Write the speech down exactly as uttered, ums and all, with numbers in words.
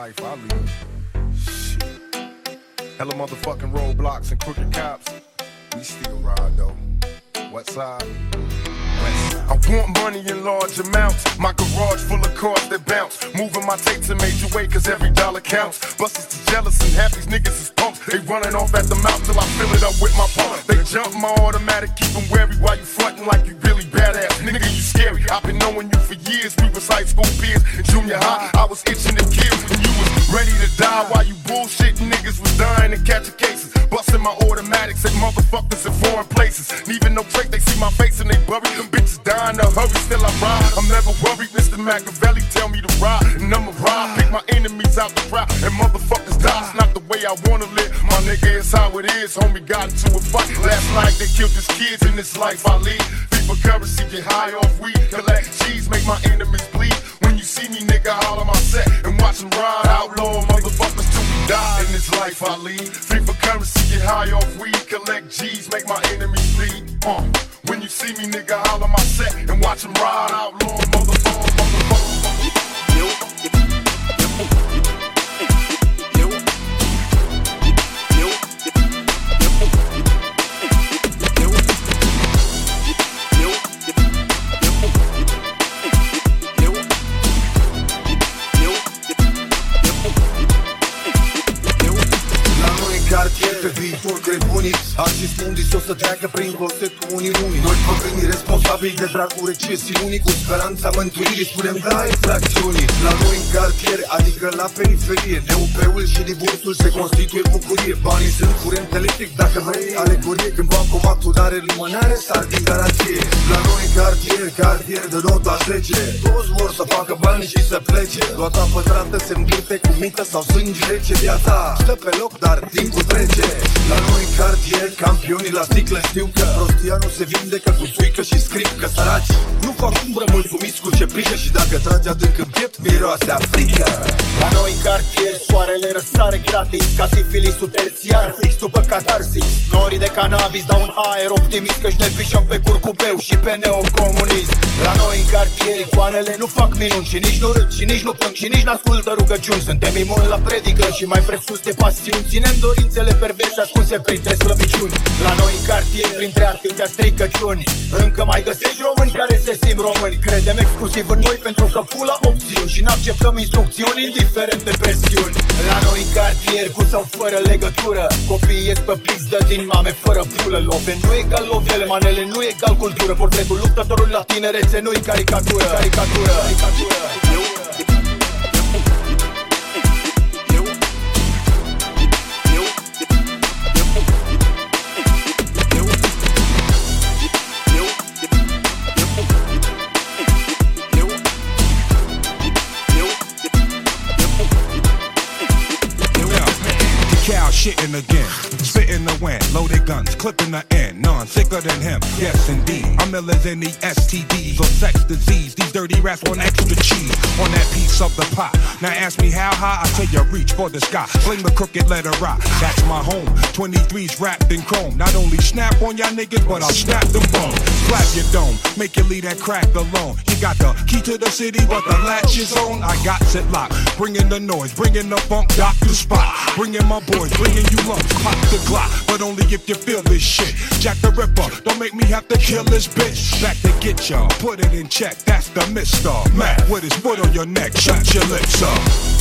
life I lead. Shit. Hella motherfucking roadblocks and crooked cops. We still ride though. What side? West side. I want money in large amounts. My garage full of cars that bounce. Moving my tapes in major way cause every dollar counts. Busters is jealous and half these niggas is punks. They running off at the mouth till I fill it up with my pump. They jump my automatic, keep them wary while you frontin' like you really badass. Nigga, you scary. I've been knowing you for years. We was high school peers. In junior high, I was itching to kill when you was ready to die. While you bullshitting niggas was dying and catching cases. Busting my automatics at motherfuckers in foreign places. Leaving no trace, they see my face and they bury them bitches dying to hurry. Still I ride. I'm never worried. Mister Machiavelli tell me to ride, and I'ma ride. Pick my enemies out the crowd, and motherfuckers die. It's not the way I wanna live. My nigga, it's how it is. Homie got into a fight last night. They killed his kids in this life I lead. FIFA currency, get high off weed. Collect cheese, make my enemies bleed. When you see me, nigga, holler my set and watch them ride. Outlaw motherfuckers till we die in this life I lead. FIFA currency, get high off weed. Collect G's, make my enemies bleed. Uh, when you see me, nigga, holler my set and watch them ride. Outlaw motherfuckers, motherfuckers. Yo. Cartier pe viitor cred unii. Artiști unii o să treacă prin costet cu unii unii. Noi păgânii responsabili de dragul recesiunii. Cu speranța mântuirii spunem da infracțiunii. La noi în cartier, adică la periferie, D U P-ul și divorțul se constituie bucurie. Banii sunt curent electric dacă vrei alegorie. Când bancomatul are limânare, sar din garanție. La noi în cartier, cartier de nota zece. Toți vor să facă bani și să plece. Luata pătrată se îmblâte cu mită sau sânge rece. Viața stă pe loc, dar timpul trece. La noi în cartier, campionii la sticlă știu că prostia nu se vindecă cu suică și scrip. Că săraci nu fac umbră mulțumiți cu ce prică. Și dacă tragi adânc în piept, miroase a frică. La noi în cartier, soarele răsare gratis. Ca sifilisul terțiar, fix după catarsis. Norii de cannabis dau un aer optimist. Că-și ne pișăm pe curcubeu și pe neocomunism. La noi în cartier, icoanele nu fac minuni. Și nici nu râd, și nici nu plâng, și nici n-ascultă rugăciuni. Suntem imuni la predică și mai presus de pasiuni. Ținem dorințele perverse ascunse printre slăbiciuni. La noi în cartier, printre atâtea stricăciuni, încă mai găsești români care se simt români. Credem exclusiv în noi pentru că pula opțiuni. Și n-acceptăm instrucțiuni indiferent de presiuni. La noi în cartier, cu sau fără legătură, copiii ies pe pizdă din mame fără pulă. Love nu egal lovele, manele nu egal cultură. Portretul luptătorului la tinerețe nu-i caricatură. Caricatură, caricatură. Shitting again, spitting the wind, loaded guns, clipping the end, none sicker than him, yes indeed. I'm ill as any S T Ds or sex disease. These dirty rats want extra cheese on that piece of the pie. Now ask me how high, I tell you reach for the sky. Fling the crooked letter rock, that's my home. twenty-threes wrapped in chrome. Not only snap on y'all niggas, but I'll snap them bones. Slap your dome, make you leave that crack alone. You got the key to the city, but the latch is on. I got it locked, bringing the noise, bringing the funk, dock the spot. Bringing my boys, bringing you lumps, pop the Glock, but only if you feel this shit. Jack the Ripper, don't make me have to kill this bitch. Back to get y'all, put it in check, that's the Mister Mac with his foot on your neck, shut your lips up.